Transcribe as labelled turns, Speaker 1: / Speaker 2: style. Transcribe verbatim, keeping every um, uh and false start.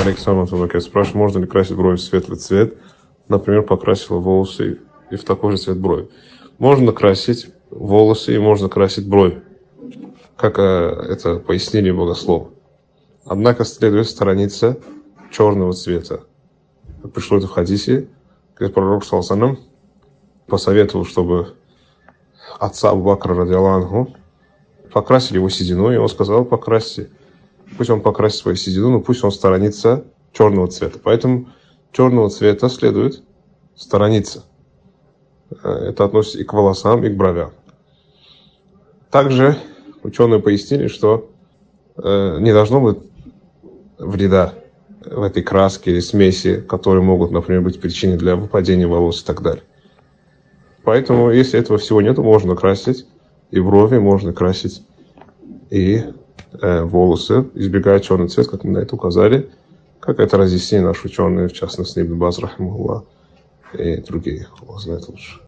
Speaker 1: Александр Табакет спрашивает, можно ли красить брови в светлый цвет? Например, покрасила волосы и в такой же цвет брови. Можно красить волосы и можно красить брови, как это пояснили богословы. Однако следует сторониться черного цвета. Пришло это в хадисе, когда пророк саллаллаху посоветовал, чтобы отца Абу Бакра радиаллаху анху покрасили его сединой, и он сказал, покрасьте, пусть он покрасит свою седину, но пусть он сторонится черного цвета. Поэтому черного цвета следует сторониться. Это относится и к волосам, и к бровям. Также ученые пояснили, что э, не должно быть вреда в этой краске или смеси, которые могут, например, быть причиной для выпадения волос и так далее. Поэтому, если этого всего нет, можно красить и брови, можно красить и э, волосы, избегая черный цвет, как мы на это указали, как это разъяснили наши ученые, в частности, Ибн Баз, рахимахуллах, и другие. Allah знает лучше.